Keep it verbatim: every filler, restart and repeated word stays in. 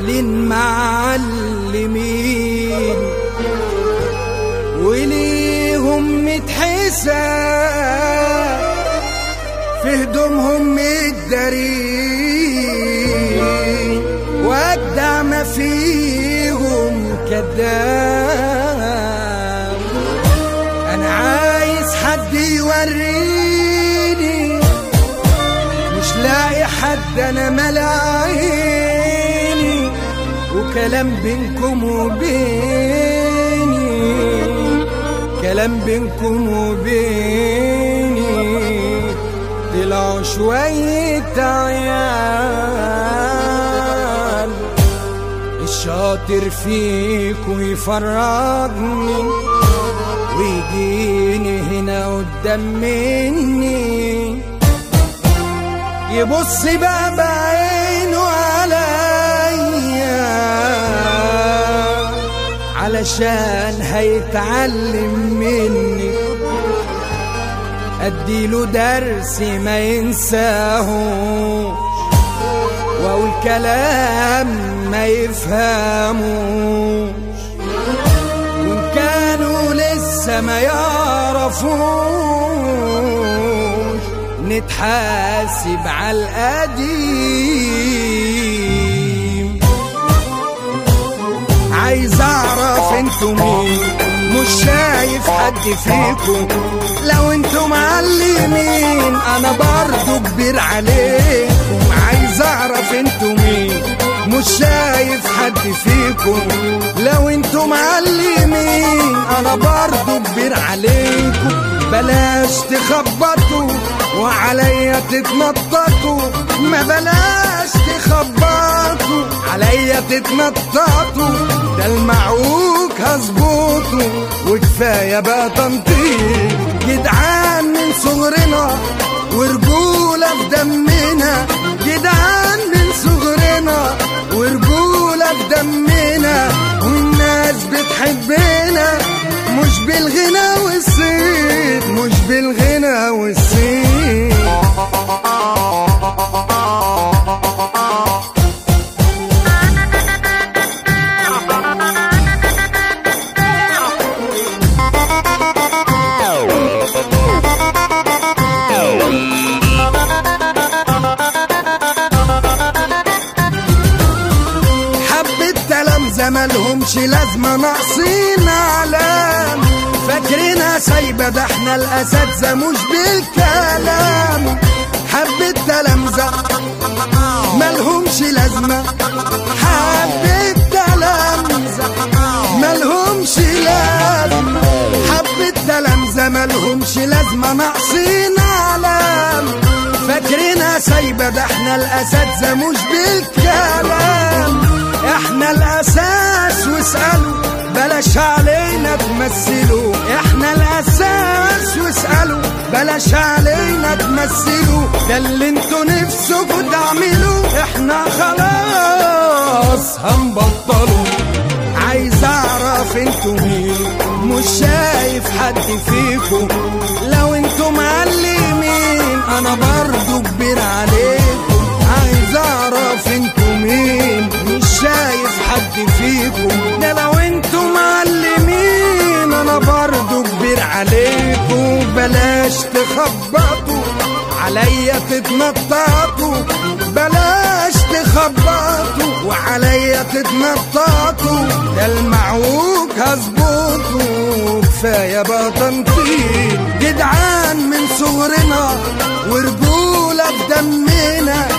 قاعدين معلمين وليهم متحساب في هدومهم متدارين وأجدع ما فيهم كداب. أنا عايز حد يوريني، مش لاقي حد أنا ملاعيني، وكلام بينكم وبيني، كلام بينكم وبيني طلعوا شوية عيال. الشاطر فيكوا يفرجني ويجيني هنا قدام مني، يبص بقى بعينه عليا علشان هيتعلم مني، اديله درس ما ينساهوش واقول كلام ما يفهموش، وان كانوا لسه ما يعرفوش نتحاسب على القديم. عايز اعرف انتوا مين، مش شايف حد فيكم، لو انتوا معلمين انا برضو كبير عليكم. عايز اعرف انتوا مين، مش شايف حد فيكم، لو انتوا معلمين انا برضو كبير عليكم. بلاش تخبطوا وعليا تتنططوا، ما بلاش تخبطوا عليا تتنططوا، ده المعوج هظبطه وكفايه بقى تنطيط. جدعان من صغرنا ورجوله في دمنا، جدعان من صغرنا ورجوله في دمنا، والناس بتحبنا مش بالغنى والصيت، مش بالغنى والصيت. مالهمش لازمة ناقصين علام، فاكرينها سايبة، ده احنا الأساتذة مش بالكلام. حبة تلامذة مالهمش لازمة، حبة تلامذة مالهمش لازمة، حبة تلامذة مالهمش لازمة ناقصين علام، فاكرينها سايبة، ده احنا الأساتذة مش بالكلام. احنا الاساس واسألوا، بلاش علينا تمثلوا، احنا الاساس واسألوا، بلاش علينا تمثلوا، ده اللي انتوا نفسكوا تعملوا احنا خلاص هنبطلوا. عايز اعرف انتوا مين، مش شايف حد فيكم، لو انتوا معلمين انا برضو كبير عليكم. عايز اعرف انتوا مين، مش شايف حد فيكم، ده لو انتوا معلمين انا برضو كبير عليكم. بلاش تخبطوا عليا تتنططوا، بلاش تخبطوا وعليا تتنططوا، ده المعوج هظبطه كفايه بقى تنطيط. جدعان من صغرنا ورجوله في دمنا،